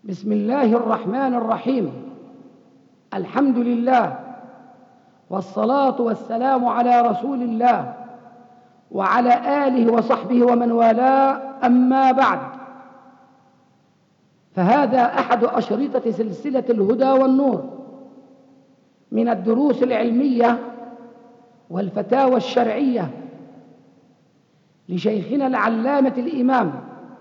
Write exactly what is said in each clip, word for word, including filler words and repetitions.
بسم الله الرحمن الرحيم. الحمد لله والصلاة والسلام على رسول الله وعلى آله وصحبه ومن والاه، أما بعد، فهذا أحد أشرطة سلسلة الهدى والنور من الدروس العلمية والفتاوى الشرعية لشيخنا العلامة الإمام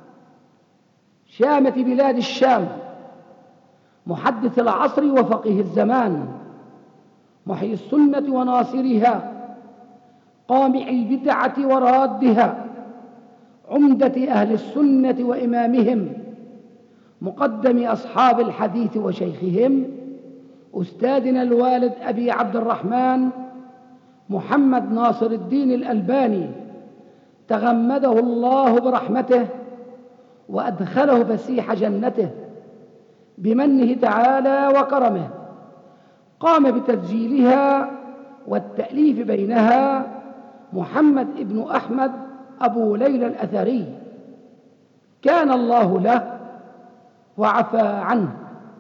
شامة بلاد الشام، محدث العصر وفقيه الزمان، محيي السنة وناصرها، قامع البدعة ورادها، عمدة أهل السنة وإمامهم، مقدم أصحاب الحديث وشيخهم، أستاذنا الوالد أبي عبد الرحمن محمد ناصر الدين الألباني، تغمده الله برحمته وأدخله فسيح جنته بمنه تعالى وكرمه. قام بتسجيلها والتأليف بينها محمد ابن أحمد أبو ليلى الأثري، كان الله له وعفى عنه.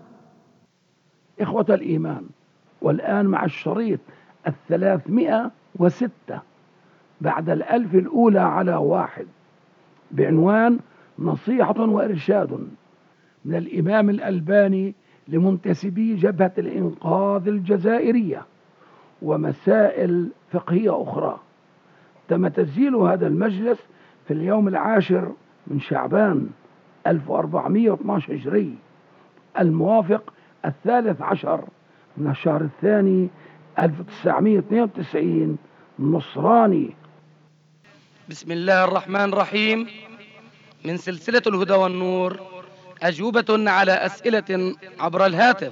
إخوة الإيمان، والآن مع الشريط الثلاثمائة وستة بعد الألف الأولى على واحد، بعنوان نصيحة وإرشاد من الإمام الألباني لمنتسبي جبهة الإنقاذ الجزائرية ومسائل فقهية أخرى. تم تسجيل هذا المجلس في اليوم العاشر من شعبان ألف وأربعمائة واثني عشر هجري، الموافق الثالث عشر من الشهر الثاني ألف وتسعمائة واثنين وتسعين نصراني. بسم الله الرحمن الرحيم. من سلسلة الهدى والنور، أجوبة على أسئلة عبر الهاتف.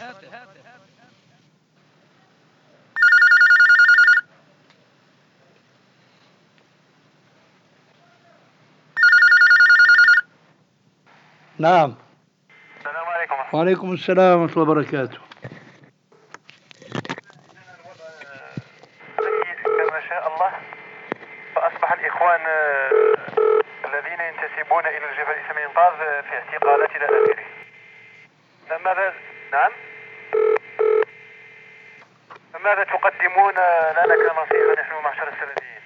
نعم. السلام عليكم. وعليكم السلام ورحمة الله وبركاته. كما شاء الله، فأصبح الإخوان الذين ينتسبون إلى الجبهة الإسلامية للإنقاذ في اعتقالات إلى آخره. فماذا نعم فماذا تقدمون لنا كنصيحة نحن معشر السلفيين؟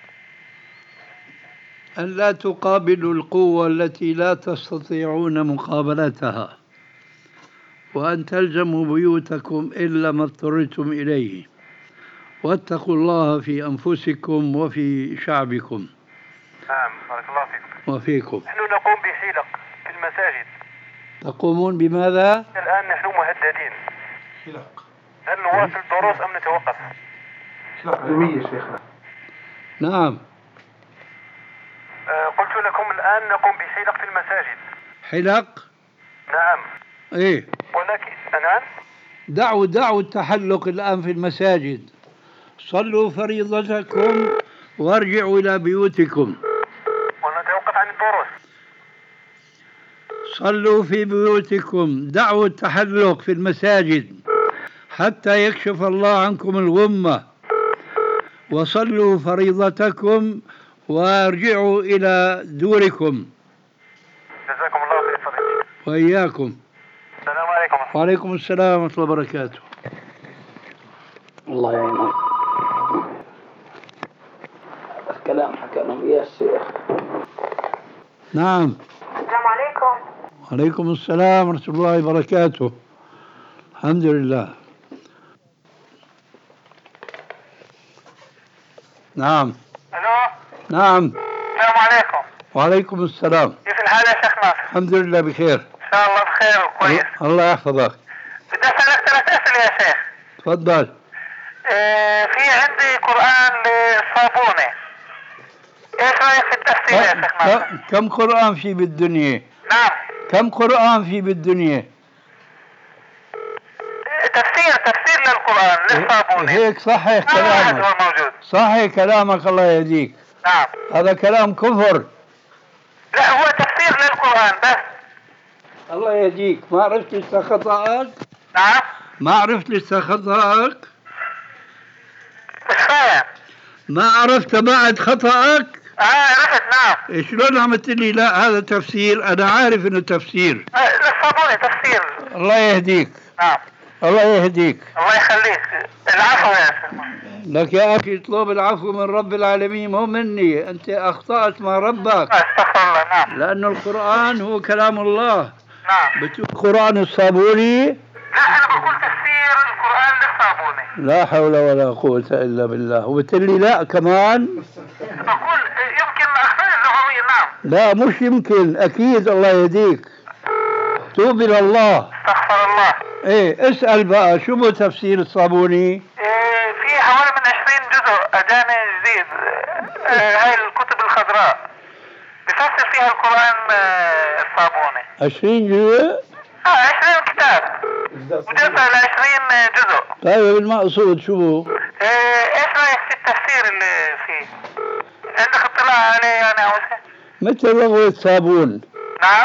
أن لا تقابلوا القوة التي لا تستطيعون مقابلتها، وأن تلزموا بيوتكم إلا ما اضطررتم إليه، واتقوا الله في أنفسكم وفي شعبكم. نعم، بارك الله فيكم. وفيكم. نحن نقوم بحلق في المساجد. تقومون بماذا؟ الآن نحن مهددين. حلق. هل نواصل الدروس أم نتوقف؟ حلق علمية شيخنا. نعم. أه قلت لكم الآن نقوم بحلق في المساجد. حلق؟ نعم. إيه. ولكن نعم. دعوا دعوا التحلق الآن في المساجد. صلوا فريضتكم وارجعوا إلى بيوتكم. ونتوقف عن الدروس. صلوا في بيوتكم، دعوا التحلق في المساجد حتى يكشف الله عنكم الغمة، وصلوا فريضتكم وارجعوا إلى دوركم. جزاكم الله خير فضيلتك. وإياكم. السلام عليكم. وعليكم السلام ورحمة الله وبركاته. الله يعينك. الكلام حكى لهم إياه الشيخ. نعم. السلام عليكم. وعليكم السلام ورحمة الله وبركاته. الحمد لله. نعم. الو. نعم. السلام عليكم. وعليكم السلام. كيف الحال يا شيخ ناصر؟ الحمد لله بخير. ان شاء الله بخير وكويس. الله يحفظك. بدي اسالك ثلاث اسئله يا شيخ. تفضل. اه في عندي قران للصابونه، ايش رايك في التفسير يا شيخ ناصر؟ كم قرآن في بالدنيا؟ نعم. كم قرآن في بالدنيا؟ تفسير تفسير للقران للصابونه. هيك صحيح كلامك. هو موجود. صحيح كلامك، الله يهديك. نعم. هذا كلام كفر. لا، هو تفسير للقران بس. الله يهديك. ما عرفت لسه خطأك؟ نعم. ما عرفت لسه خطأك؟ مش فاهم. ما عرفت بعد خطأك؟ اه عرفت نعم. شلون عم تقول لا هذا تفسير؟ انا عارف انه تفسير. آه الصابوني تفسير. الله يهديك. نعم الله يهديك. الله يخليك. العفو يا شيخ. لك يا اخي اطلب العفو من رب العالمين مو مني، انت اخطأت مع ربك. استغفر الله. نعم لانه القرآن هو كلام الله. نعم. بتقول القرآن الصابوني؟ لا انا بقول تفسير القرآن للصابوني. لا حول ولا قوة الا بالله. وبتقول لي لا كمان؟ بقول يمكن اخطاء لغوية. نعم. لا مش يمكن، اكيد. الله يهديك. توب الى الله. استغفر الله. ايه اسأل بقى شو هو تفسير الصابوني؟ إيه في حوالي من عشرين جزء اجاني جديد. إيه هاي الكتب الخضراء بفسر فيها القرآن آه الصابوني. عشرين جزء؟ اه عشرين كتاب وجزء لعشرين جزء. طيب المقصود شو؟ إيه ايش رايك في التفسير اللي فيه؟ عندك اطلاع عليه يعني او شيء؟ مثل رغوة صابون. نعم.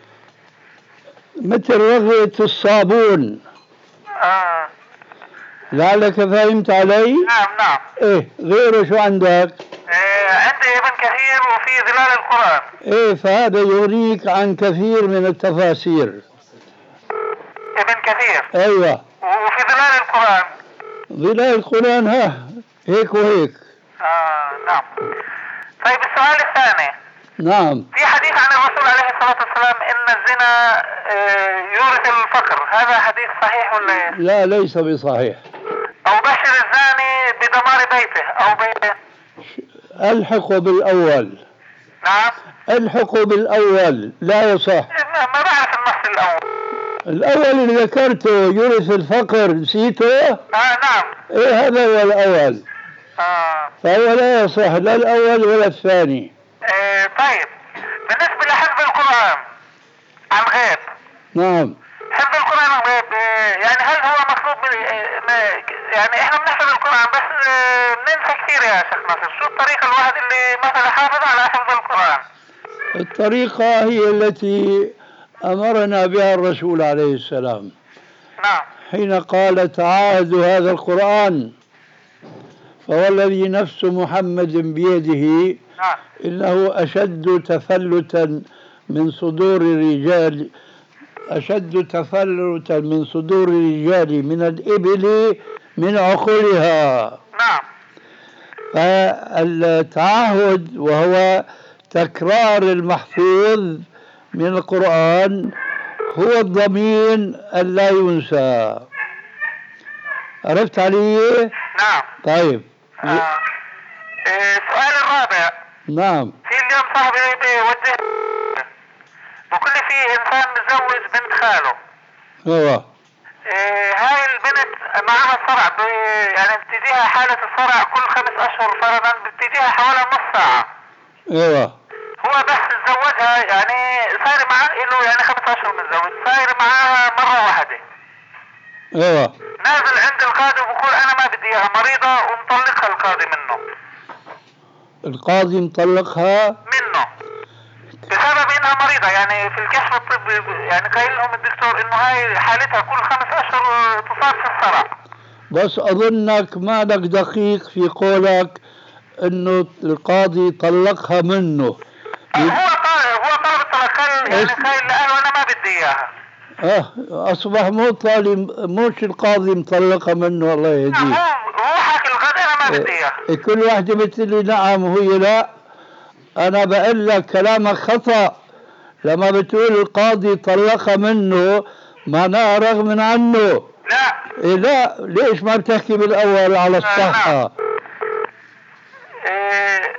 مثل رغوة الصابون. اه لعلك فهمت علي؟ نعم نعم. ايه غيره شو عندك؟ إيه عندي ابن كثير وفي ظلال القرآن. ايه فهذا يغنيك عن كثير من التفاسير. ابن كثير. ايوه. وفي ظلال القرآن. ظلال القرآن ها هيك وهيك. اه نعم. طيب السؤال الثاني. نعم. في حديث عن الرسول عليه الصلاة والسلام ان الزنا آه يورث الفقر، هذا حديث صحيح ولا ايه؟ لا ليس بصحيح. او بشر الزاني بدمار بيته او بيته. الحقوا بالأول. نعم. الحقوا بالأول لا يصح. ما بعرف النص الاول. الأول اللي ذكرته يورث الفقر نسيته؟ اه نعم. ايه هذا هو الأول. اه فهو لا يصح لا الأول ولا الثاني. آه طيب بالنسبة لحفظ القرآن عن غيب. نعم. حفظ القرآن عن غيب آه يعني هل هو مطلوب آه يعني احنا بنحفظ القرآن بس آه بننسى كثير يا شيخ ناصر، شو الطريقة الواحد اللي مثلا حافظ على حفظ القرآن؟ الطريقة هي التي أمرنا بها الرسول عليه السلام. نعم. حين قال تعاهدوا هذا القرآن فهو الذي نفس محمد بيده. نعم. إنه أشد تفلتا من صدور الرجال أشد تفلتا من صدور الرجال من الإبل من عقولها. نعم. فالتعهد وهو تكرار المحفوظ من القرآن هو الضمين ألا ينسى. عرفت علي؟ نعم. طيب. آه. إيه السؤال الرابع. نعم. في اليوم صاحبي بيوجه بقول لي في انسان متزوج بنت خاله. ايوه. إيه هاي البنت معها صرع يعني بتجيها حالة الصرع كل خمس اشهر فرضا، بتجيها حوالي نص ساعة. ايوه. هو بس تزوجها يعني صاير معاه له يعني خمس اشهر متزوج، صاير معاها مرة واحدة. ايوه. نازل عند القاضي وبقول انا ما بدي اياها مريضة ومطلقها القاضي منه. القاضي مطلقها منه بسبب انها مريضة، يعني في الكشف الطبي يعني قايل لهم الدكتور انه هاي حالتها كل خمس اشهر تصاب في الصرع. بس اظنك مالك دقيق في قولك انه القاضي طلقها منه. هو طالب هو طالب الطلاق يعني قايل لأهله انا ما بدي اياها. اه اصبح مو طالب مش القاضي مطلقها منه. الله يهديه. هو هو حاكي القاضي انا ما بدي اياها. إيه كل واحدة بتقول لي نعم وهي لا. انا بقول لك كلامك خطأ. لما بتقول القاضي طلقها منه معناها رغم عنه. لا. إيه لا ليش ما بتحكي بالاول على الصحة؟ إيه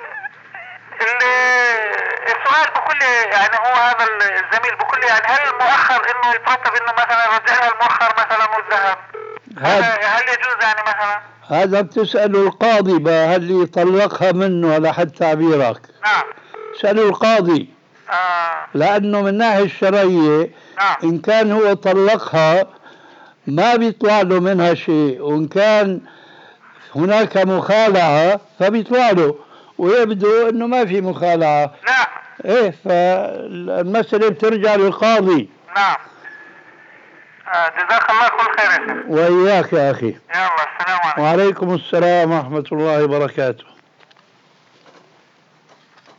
السؤال بكل يعني هو هذا الزميل بكل يعني هل المؤخر انه يترتب انه مثلا يرجع لها المؤخر مثلا والذهب هذا هل يجوز يعني مثلا؟ هذا بتسأله القاضي بقى هل يطلقها منه على حد تعبيرك. نعم. سألوا القاضي. آه. لأنه من الناحية الشرعية نعم. إن كان هو طلقها ما بيطلع له منها شيء، وإن كان هناك مخالعة فبيطلع له، ويبدو إنه ما في مخالعة. لا. إيه فالمسألة بترجع للقاضي. نعم. آه جزاك الله كل خير يا شيخ. وإياك يا أخي. يلا السلام عليكم. وعليكم السلام ورحمة الله وبركاته.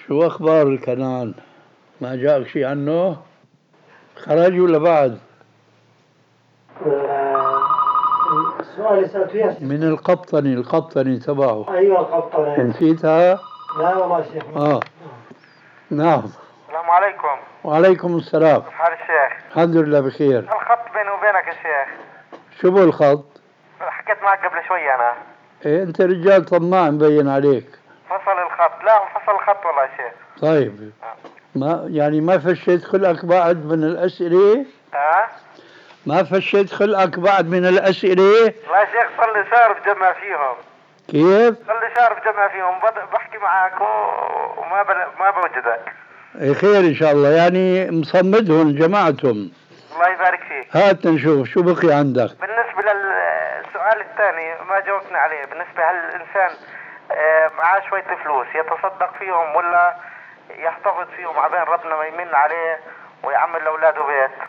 شو أخبار الكنان؟ ما جاءك شيء عنه؟ خرج ولا بعد؟ السؤال اللي سألته يا شيخ من القبطني القبطني تبعه. أيوة القبطني. نسيتها؟ لا والله يا شيخ. آه نعم. السلام عليكم. وعليكم السلام. كيف حال الشيخ؟ الحمد لله بخير. الخط بيني وبينك يا شيخ. شو بو الخط؟ حكيت معك قبل شوي أنا. إيه أنت رجال طماع مبين عليك. فصل الخط. لا انفصل الخط والله يا شيخ. طيب ما يعني ما فشيت خلقك بعد من الأسئلة؟ ها؟ ما فشيت خلقك بعد من الأسئلة؟ لا يا شيخ صار لي شهر بجمع فيهم. كيف؟ صار لي شهر بجمع فيهم بحكي معك وما بل... ما بوجدك. إيه خير إن شاء الله، يعني مصمدهم جماعتهم. الله يبارك فيك. هات نشوف شو بقي عندك. بالنسبة للسؤال الثاني ما جاوبتنا عليه، بالنسبة هل الإنسان معاه شوية فلوس يتصدق فيهم ولا يحتفظ فيهم عبين ربنا ما يمن عليه ويعمل لأولاده بيت؟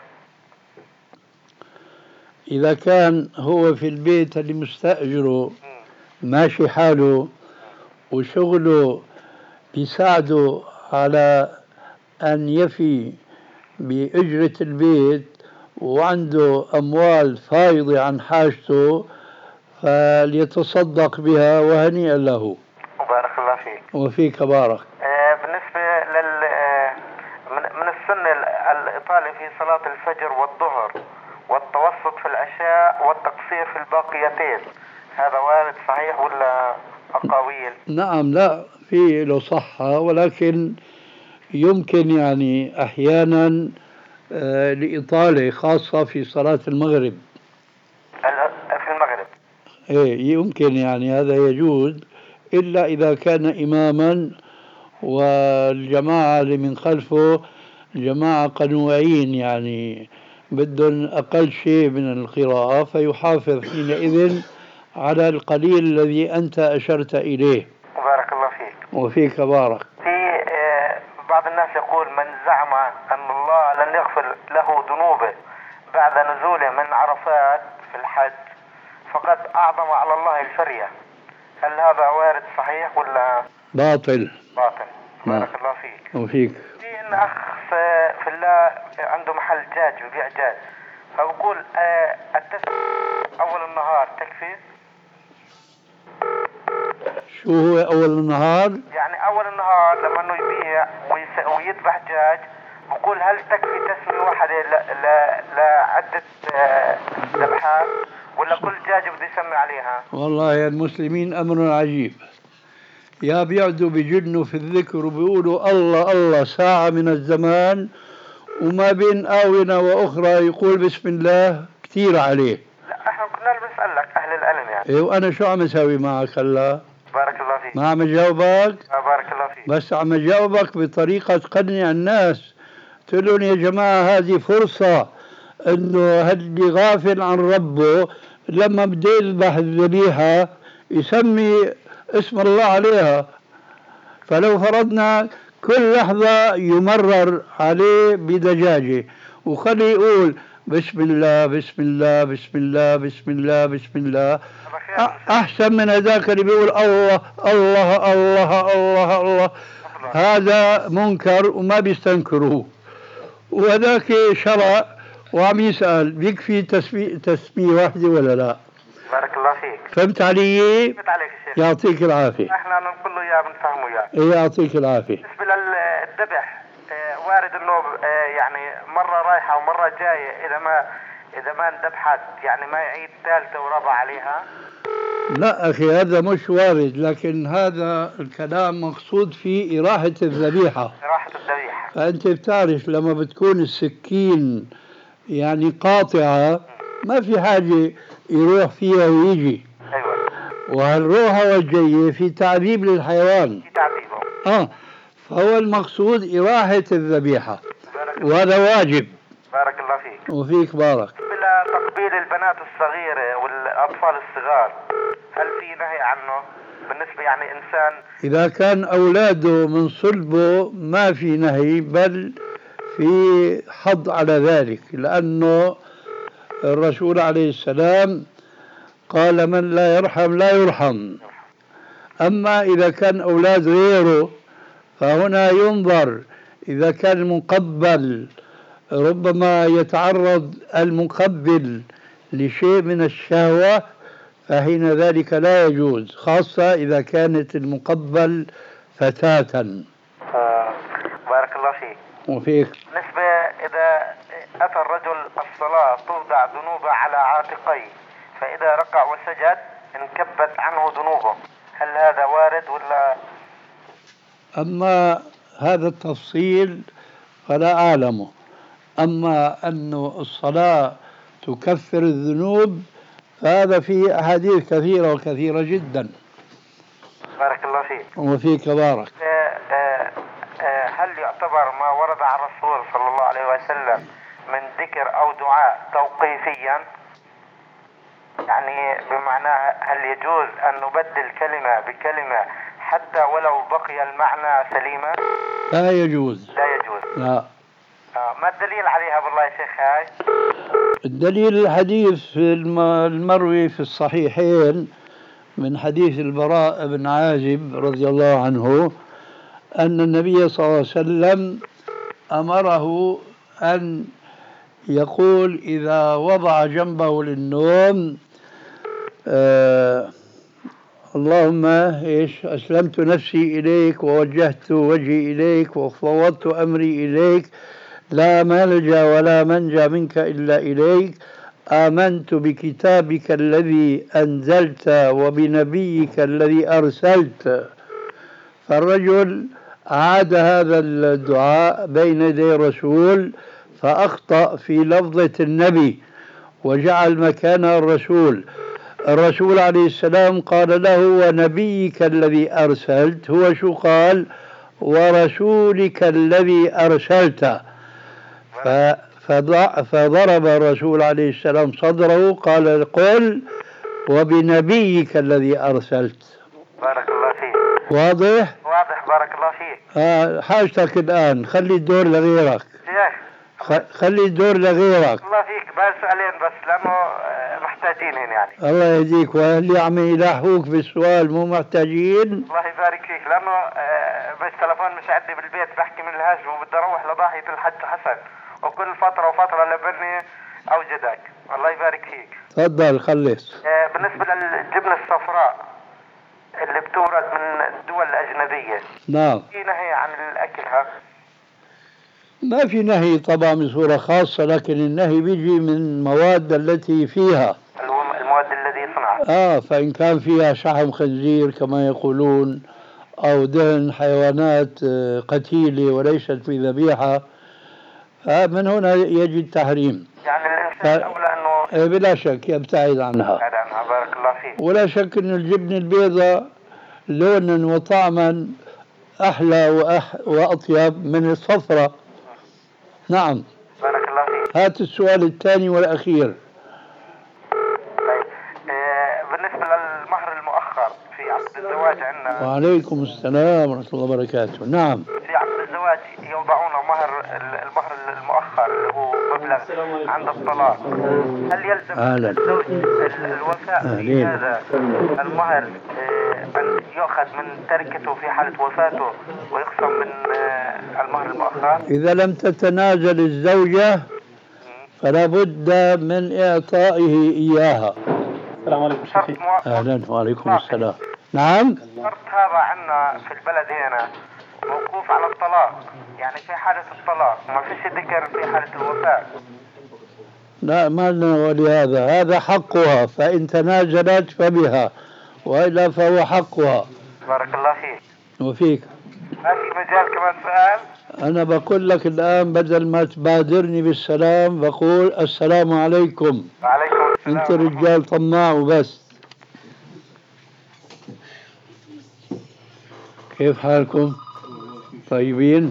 إذا كان هو في البيت اللي مستأجره ماشي حاله وشغله بيساعده على أن يفي بأجرة البيت وعنده أموال فايضة عن حاجته فليتصدق بها وهنيئا له. وبارك الله فيك. وفيك بارك. آه بالنسبة لل من, من السنة الإطالة في صلاة الفجر والظهر والتوسط في العشاء والتقصير في الباقيتين، هذا وارد صحيح ولا أقاويل؟ نعم لا في له صحة، ولكن يمكن يعني أحيانا آه لإطالة خاصة في صلاة المغرب. في المغرب إيه يمكن يعني هذا يجوز، إلا إذا كان إماما والجماعة اللي من خلفه جماعة قنوعين يعني بدهم أقل شيء من القراءة، فيحافظ حينئذ على القليل الذي أنت أشرت إليه. بارك الله فيك. وفيك بارك. في بعض الناس يقول من زعم أن الله لن يغفر له ذنوبه بعد نزوله من عرفات في الحج فقد أعظم على الله الفرية، هل هذا وارد صحيح ولا باطل؟ باطل. بارك الله فيك. وفيك. في إن أخ في الله عنده محل دجاج ببيع دجاج، فبقول التسبيح أول النهار تكفي؟ شو هو أول النهار؟ يعني أول النهار لما إنه يبيع ويذبح دجاج، بقول هل تكفي تسمية واحدة لعدة ذبحات ولا كل دجاجة بده يسمي عليها؟ والله يا المسلمين أمر عجيب، يا بيعدوا بجنوا في الذكر وبيقولوا الله الله ساعة من الزمان وما بين آونة وأخرى يقول بسم الله كثير عليه. لا احنا كنا بنسألك أهل العلم يعني. إيه وأنا شو عم أسوي معك هلا؟ بارك الله فيك. ما عم أجاوبك؟ بارك الله فيك. بس عم أجاوبك بطريقة تقنع الناس، تقولون يا جماعة هذه فرصة إنه هاللي غافل عن ربه لما بده يذبح الذبيحة يسمي اسم الله عليها، فلو فرضنا كل لحظة يمرر عليه بدجاجة وخلي يقول بسم الله بسم الله بسم الله بسم الله بسم الله أحسن من هذاك اللي بيقول الله الله الله الله الله. هذا منكر وما بيستنكروه، وهذاك شرع وعم يسأل بيكفي تسمية تسمية واحدة ولا لا؟ بارك الله فيك. فهمت علي؟ فهمت عليك يا شيخ. يعطيك العافية. احنا نقول له اياه بنفهمه اياه. إيه يعطيك العافية. بالنسبة للذبح اه وارد انه اه يعني مرة رايحة ومرة جاية، اذا ما اذا ما انذبحت يعني ما يعيد ثالثة ورابعة عليها؟ لا أخي هذا مش وارد، لكن هذا الكلام مقصود فيه إراحة الذبيحة. إراحة الذبيحة. فأنت بتعرف لما بتكون السكين يعني قاطعة ما في حاجة يروح فيها ويجي. أيوة. وهالروحة والجية في تعذيب للحيوان. في تعذيبه. آه فهو المقصود إراحة الذبيحة وهذا واجب. بارك الله فيك. وفيك بارك. بلا تقبيل البنات الصغيرة والأطفال الصغار هل في نهي عنه بالنسبة يعني إنسان؟ إذا كان أولاده من صلبه ما في نهي، بل في حض على ذلك، لأنه الرسول عليه السلام قال من لا يرحم لا يرحم. أما إذا كان أولاد غيره فهنا ينظر إذا كان المقبل ربما يتعرض المقبل لشيء من الشهوة، فحين ذلك لا يجوز، خاصة إذا كانت المقبل فتاة. آه بارك الله فيك. وفيك. بالنسبة إذا أتى الرجل الصلاة توضع ذنوبه على عاتقيه، فإذا ركع وسجد انكبت عنه ذنوبه، هل هذا وارد ولا؟ أما هذا التفصيل فلا أعلمه، أما أن الصلاة تكفر الذنوب فهذا في أحاديث كثيرة وكثيرة جدا. بارك الله فيك. وفيك بارك. هل يعتبر ما ورد عن الرسول صلى الله عليه وسلم من ذكر أو دعاء توقيفيا؟ يعني بمعنى هل يجوز أن نبدل كلمة بكلمة حتى ولو بقي المعنى سليما؟ لا يجوز. لا يجوز. لا. ما الدليل عليها بالله يا شيخ هاي؟ الدليل الحديث المروي في الصحيحين من حديث البراء بن عازب رضي الله عنه أن النبي صلى الله عليه وسلم أمره أن يقول إذا وضع جنبه للنوم آه اللهم إيش أسلمت نفسي إليك ووجهت وجهي إليك وفوضت أمري إليك لا ملجأ ولا منجا منك إلا إليك آمنت بكتابك الذي أنزلت وبنبيك الذي أرسلت. فالرجل عاد هذا الدعاء بين يدي الرسول فأخطأ في لفظة النبي وجعل مكانها الرسول. الرسول عليه السلام قال له ونبيك الذي أرسلت، هو شو قال؟ ورسولك الذي أرسلت. فضرب الرسول عليه السلام صدره قال قل وبنبيك الذي أرسلت. بارك الله فيك. واضح؟ واضح بارك الله فيك. آه حاجتك الآن خلي الدور لغيرك. شيخ خلي الدور لغيرك. الله فيك بس سؤالين بس لأنه محتاجينهن يعني. الله يهديك، واللي عم يلحقوك بالسؤال مو محتاجين. الله يبارك فيك لأنه بس تلفون مش عندي بالبيت بحكي من الهاجم وبدي أروح لضاحية الحج حسن وكل فترة وفترة لبني أوجدك. الله يبارك فيك. تفضل خلص. بالنسبة للجبنة الصفراء اللي بتورد من الدول الأجنبية، نعم، في نهي عن أكلها؟ ما في نهي طبعا بصورة خاصة، لكن النهي بيجي من المواد التي فيها، المواد الذي صنعها. آه فإن كان فيها شحم خنزير كما يقولون أو دهن حيوانات قتيلة وليست في ذبيحة، فمن هنا يجي التحريم. يعني الإنسان ف... أولى أنه بلا شك يبتعد عنها. عنها. بارك الله فيك. ولا شك أن الجبن البيضاء لونا وطعما أحلى وأح... وأطيب من الصفراء. نعم. بارك الله فيك. هات السؤال الثاني والأخير. طيب آه بالنسبة للمهر المؤخر في عقد الزواج عندنا. وعليكم السلام ورحمة الله وبركاته. نعم. في عقد الزواج يوضعون مهر المهر المؤخر اللي هو مبلغ عند الطلاق، هل يلزم أهلا. الزوج الوفاء في هذا المهر آه أن يؤخذ من تركته في حالة وفاته ويقسم من آه المهر المؤخر؟ إذا لم تتنازل الزوجة فلا بد من إعطائه إياها. السلام عليكم شيخي. أهلا وعليكم السلام. نعم. شرط هذا عندنا في البلد هنا موقوف على الطلاق، يعني في حالة الطلاق ما فيش ذكر في حالة الوفاة. لا ما لنا ولهذا، هذا حقها، فإن تنازلت فبها وإلا فهو حقها. بارك الله فيك. وفيك. ما في مجال كمان سؤال؟ أنا بقول لك الآن بدل ما تبادرني بالسلام بقول السلام عليكم. وعليكم السلام. أنت رجال طماع وبس. كيف حالكم؟ طيبين؟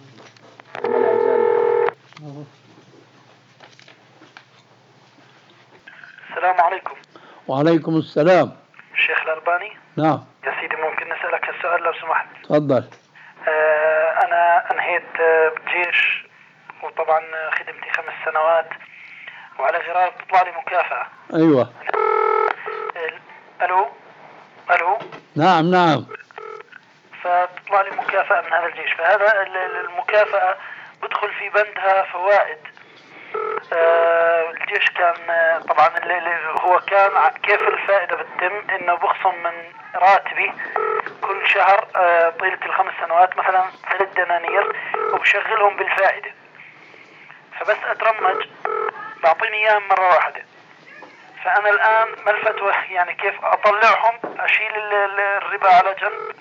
السلام عليكم. وعليكم السلام. الشيخ الألباني؟ نعم. يا سيدي ممكن نسألك السؤال لو سمحت؟ تفضل. آه أنا أنهيت آه بالجيش وطبعا خدمتي خمس سنوات وعلى غرار تطلع لي مكافأة. أيوة. آه ألو ألو. نعم نعم. ف بتطلع لي مكافأة من هذا الجيش، فهذا المكافأة بدخل في بندها فوائد. آه الجيش كان طبعا اللي هو كان كيف الفائدة بتتم انه بخصم من راتبي كل شهر آه طيلة الخمس سنوات مثلا ثلاث دنانير وبشغلهم بالفائدة، فبس اترمج بعطيني اياهم مرة واحدة. فانا الان ما الفتوى يعني كيف اطلعهم اشيل الربا على جنب؟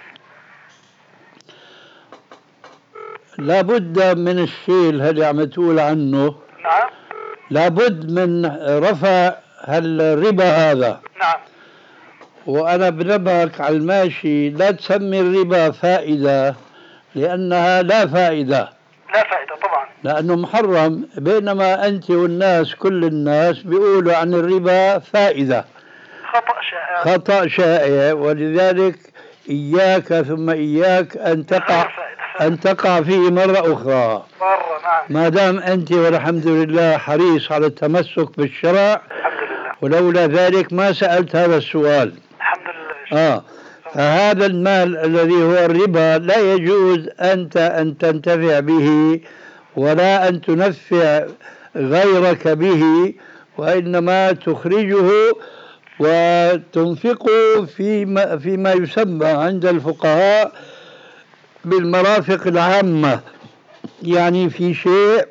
لابد من الشيل هذا عم تقول عنه. نعم. لابد من رفع هالربا هذا. نعم. وأنا بنبهك على الماشي لا تسمي الربا فائدة، لأنها لا فائدة. لا فائدة طبعا. لأنه محرم، بينما أنت والناس كل الناس بيقولوا عن الربا فائدة. خطأ شائع. خطأ شائع، ولذلك إياك ثم إياك أن تقع أن تقع فيه مرة أخرى. مرة نعم. ما دام أنت والحمد لله حريص على التمسك بالشرع، الحمد لله، ولولا ذلك ما سألت هذا السؤال. الحمد لله. آه فهذا المال الذي هو الربا لا يجوز أنت أن تنتفع به ولا أن تنفع غيرك به، وإنما تخرجه وتنفقه فيما, فيما يسمى عند الفقهاء بالمرافق العامة، يعني في شيء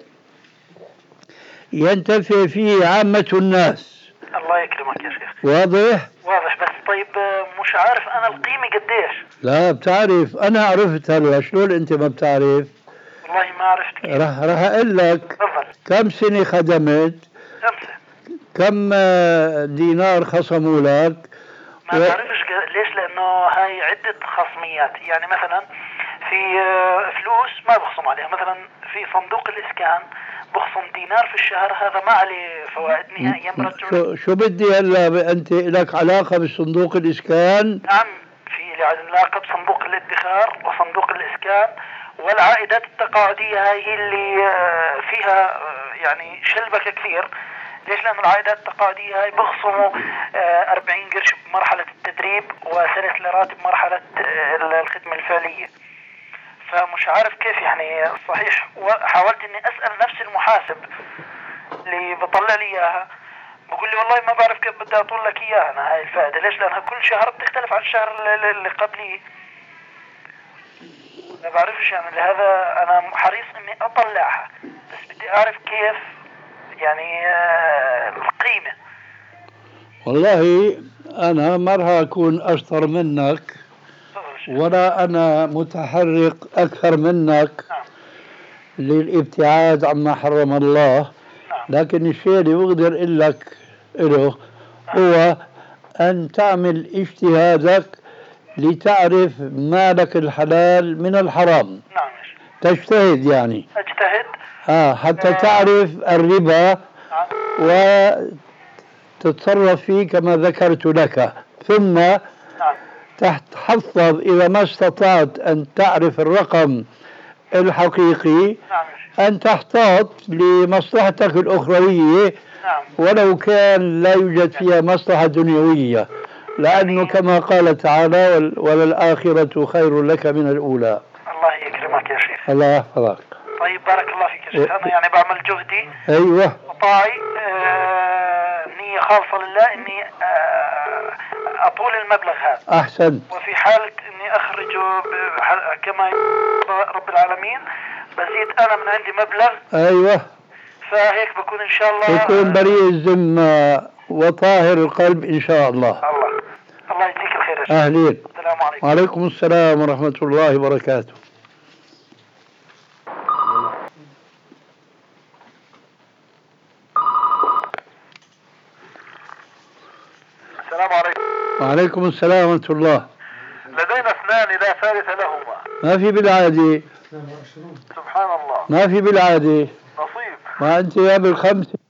ينتفع فيه عامة الناس. الله يكرمك يا شيخ. واضح؟ واضح، بس طيب مش عارف أنا القيمة قديش. لا بتعرف، أنا عرفت هلا. شلون أنت ما بتعرف؟ والله ما عرفت كيف. رح رح أقول لك. تفضل. كم سنة خدمت؟ خمسة. كم دينار خصموا لك؟ ما و... بعرفش ليش، لأنه هاي عدة خصميات. يعني مثلا في فلوس ما بخصم عليها، مثلا في صندوق الإسكان بخصم دينار في الشهر، هذا ما عليه فوائد نهائيا برجع. شو شو بدي هلا أنت لك علاقة بصندوق الإسكان؟ نعم في لي علاقة بصندوق الادخار وصندوق الإسكان، والعائدات التقاعدية هاي هي اللي فيها يعني شلبكة كثير. ليش؟ لأن العائدات التقاعدية هاي بخصموا أربعين قرش بمرحلة التدريب وسنة الراتب بمرحلة الخدمة الفعلية. فمش عارف كيف يعني صحيح. وحاولت اني اسأل نفس المحاسب اللي بطلع لي اياها، بقول لي والله ما بعرف كيف بدي اطول لك اياها انا هاي الفائدة. ليش؟ لانها كل شهر بتختلف عن الشهر اللي قبليه. ما بعرفش يعني، لهذا انا حريص اني اطلعها، بس بدي اعرف كيف يعني القيمة. والله انا مرة اكون اشطر منك ولا أنا متحرك أكثر منك للابتعاد عما حرم الله، لكن الشيء اللي بقدر أقول لك له هو أن تعمل اجتهادك لتعرف مالك الحلال من الحرام. نعم. تجتهد يعني. أجتهد. آه حتى آه. تعرف الربا وتتصرف فيه كما ذكرت لك، ثم نعم. تحفظ إذا ما استطعت أن تعرف الرقم الحقيقي أن تحتاط لمصلحتك الأخروية ولو كان لا يوجد فيها مصلحة دنيوية، لأنه كما قال تعالى وللآخرة خير لك من الأولى. الله يكرمك يا شيخ. الله يحفظك. طيب بارك الله فيك يا شيخ. أنا يعني بعمل جهدي. أيوة. وطاعي آه نية خالصة لله إني آه أطول المبلغ هذا. أحسن. وفي حالة إني أخرجه كما رب العالمين بزيد أنا من عندي مبلغ. أيوة. فهيك بكون إن شاء الله يكون بريء الذمة وطاهر القلب إن شاء الله. الله الله يجزيك الخير يا شيخ. أهلين. السلام عليكم. وعليكم السلام ورحمة الله وبركاته. السلام عليكم. وعليكم السلام ورحمة الله. لدينا اثنان لا ثالث لهما. ما في بالعادة. سبحان الله. ما في بالعادة. نصيب. ما أنت يا بالخمسة.